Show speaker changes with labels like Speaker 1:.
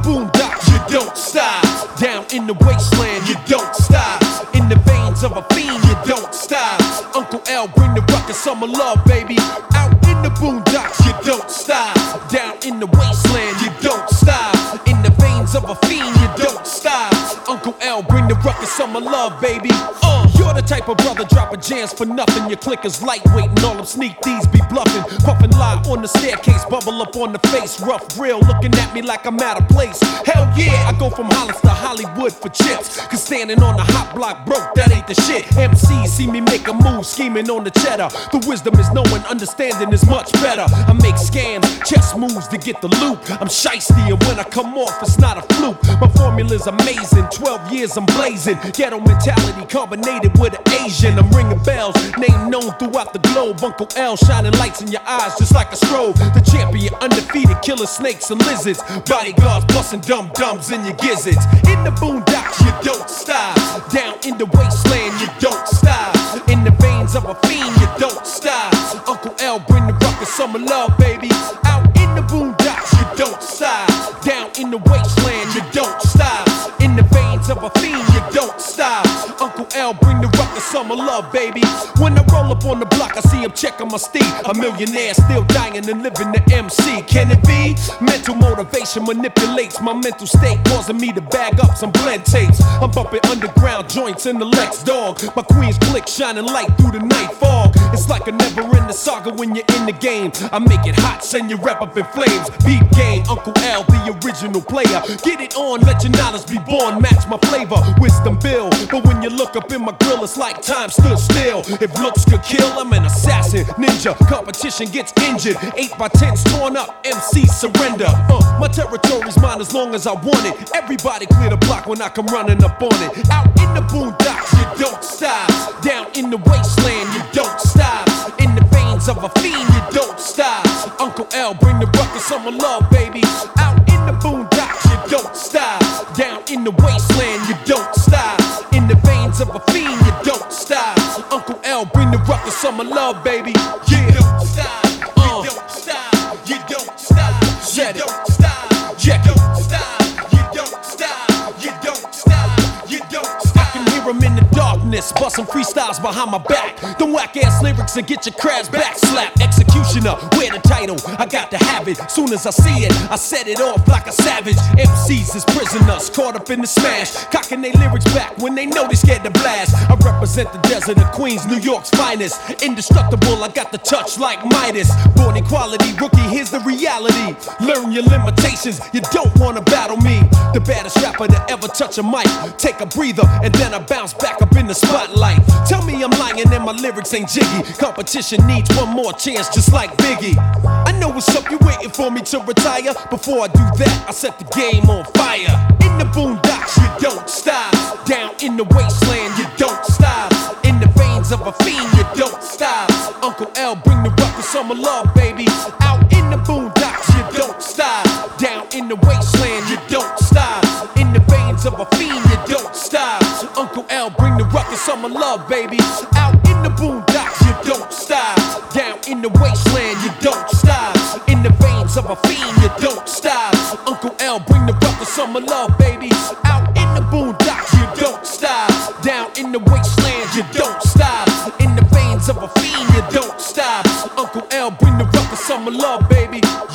Speaker 1: boondocks, you don't stop. Down in the wasteland, you don't stop. In the veins of a fiend, you don't stop. Uncle L, bring the ruckus, summer love, baby. Out in the boondocks, you don't stop. Down in the wasteland, you don't stop. In the veins of a fiend, you don't stop. Uncle L, bring the ruckus, summer love, baby. You're the type of brother dropping jams for nothing. Your click is lightweight and all them sneak thieves be bluffing. Puffin' lie on the staircase, bubble up on the face. Rough grill looking at me like I'm out of place. Hell yeah, I go from Hollis to Hollywood for chips. Cause standing on the hot block broke, that ain't the shit. MCs see me make a move, scheming on the cheddar. The wisdom is knowing, understanding is much better. I make scams, chess moves to get the loot. I'm shiesty and when I come off it's not a fluke. My formula's amazing, 12 years I'm blazing. Ghetto mentality carbonated with an Asian. I'm ringing bells, name known throughout the globe. Uncle L shining lights in your eyes just like a strobe. The champion, undefeated, killer snakes and lizards. Bodyguards busting dum-dums in your gizzards. In the boondocks, you don't stop. Down in the wasteland, you don't stop. In the veins of a fiend, you don't stop. Uncle L, bring the ruckus, summer love, baby. Out in the boondocks, you don't stop. Down in the wasteland, you don't stop. In the veins of a fiend, you don't stop. Uncle L, bring the ruckus, summer love, baby. When I roll up on the block, I see him checking my steed. A millionaire still dying and living the MC. Can it be? Mental motivation manipulates my mental state, causing me to bag up some blend tapes. I'm bumping underground joints in the Lex Dog. My queen's click shining light through the night fog. It's like a never-ending saga when you're in the game. I make it hot, send your rep up in flames. Beat game, Uncle L, the original player. Get it on, let your knowledge be born, match my flavor. Wisdom build, but when you look up in my grill, it's like time stood still. If looks could kill, I'm an assassin, ninja. Competition gets injured, 8x10's torn up, MCs surrender. My territory's mine as long as I want it. Everybody clear the block when I come running up on it. Out in the boondocks, you don't stop. Down in the wasteland, you don't stop. In the veins of a fiend, you don't stop. Uncle L, bring the ruckus, summer love, baby. Out in the boondocks, you don't stop. Down in the wasteland, you don't stop. In the veins of a fiend, you don't stop. Uncle L, bring the ruckus, summer love, baby. Yeah. You don't stop. You don't stop. You don't stop. You don't stop. You don't stop. You don't stop. You don't stop. You don't stop. I can hear him in the darkness, busting freestyles behind my back. Them whack ass lyrics and get your crabs back. Slap executioner, wear the title. I got to have it. Soon as I see it, I set it off like a savage. MCs is prisoners, caught up in the smash. Cocking their lyrics back when they know they scared to blast. I represent the desert of Queens, New York's finest. Indestructible, I got the touch like Midas. Born equality, rookie, here's the reality. Learn your limitations, you don't wanna battle me. The baddest rapper to ever touch a mic. Take a breather, and then I bounce back up in the spotlight. Tell me I'm lying and my lyrics ain't jiggy. Competition needs one more chance, just like Biggie. I know what's up, you waiting for me to retire. Before I do that, I set the game on fire. In the boondocks, you don't stop. Down in the wasteland, you don't stop. In the veins of a fiend, you don't stop. Uncle L, bring the ruckus, summer love, baby. Out in the boondocks, you don't stop. Down in the wasteland, you don't stop. In the veins of a fiend, you don't stop. Uncle L, bring the ruckus, summer love, baby. Out in the boondocks, you don't stop. Down in the wasteland, you don't stop. In the veins of a fiend, you don't stop. Uncle L, bring the ruckus, summer love, baby. Out in the boondocks, you don't stop. Down in the wasteland, you don't stop. In the veins of a fiend, you don't stop. Uncle L, bring the ruckus, summer love, baby.